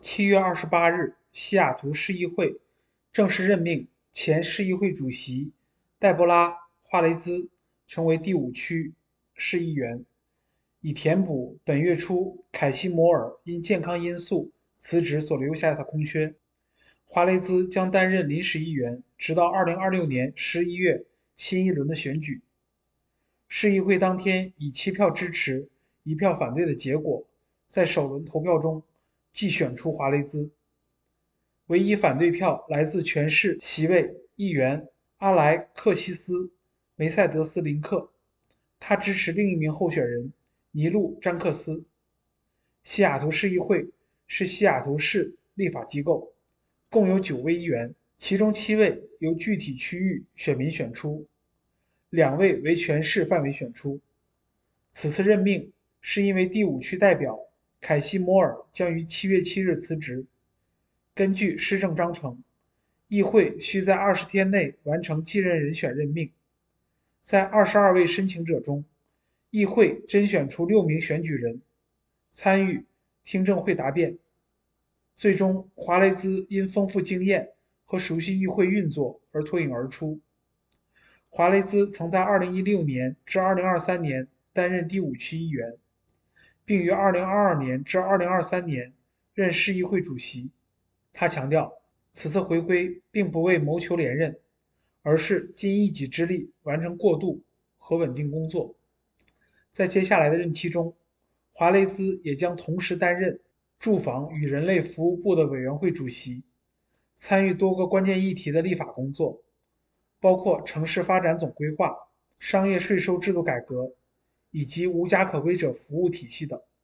7月28日，西雅图市议会正式任命前市议会主席黛博拉·华雷兹成为第5区市议员，以填补本月初凯西·摩尔因健康因素辞职所留下的空缺。华雷兹将担任临时议员，直到2026年11月新一轮的选举。市议会当天以7票支持、1票反对的结果，在首轮投票中即选出华雷兹。唯一反对票来自全市席位议员阿莱克西斯·梅塞德斯林克，他支持另一名候选人尼路·詹克斯。西雅图市议会是西雅图市立法机构，共有9位议员，其中7位由具体区域选民选出，2位为全市范围选出。此次任命是因为第5区代表凯西·摩尔将于7月7日辞职。根据施政章程，议会需在20天内完成继任人选任命。在22位申请者中，议会甄选出6名选举人参与听证会答辩。最终，华雷兹因丰富经验和熟悉议会运作而脱颖而出。华雷兹曾在2016年至2023年担任第5区议员，并于2022年至2023年任市议会主席。他强调，此次回归并不为谋求连任，而是尽一己之力完成过渡和稳定工作。在接下来的任期中，华雷兹也将同时担任住房与人类服务部的委员会主席，参与多个关键议题的立法工作，包括城市发展总规划、商业税收制度改革以及无家可归者服务体系等。